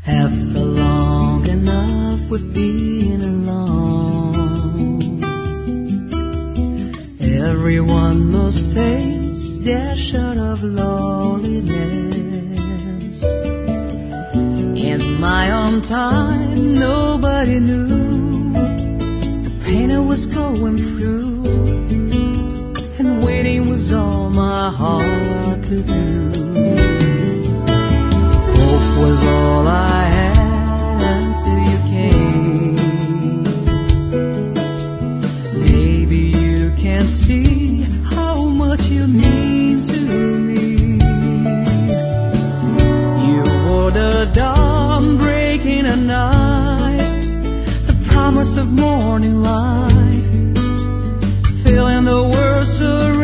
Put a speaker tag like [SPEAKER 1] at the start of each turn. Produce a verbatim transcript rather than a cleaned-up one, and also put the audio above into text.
[SPEAKER 1] After long enough with being alone, everyone must face their shot of loneliness. In my own time, nobody knew the pain I was going through, and waiting was all my heart could do. Hope was all I had until you came. Maybe you can't see how much you mean to me. You were the dawn breaking a night, the promise of morning light, filling the world so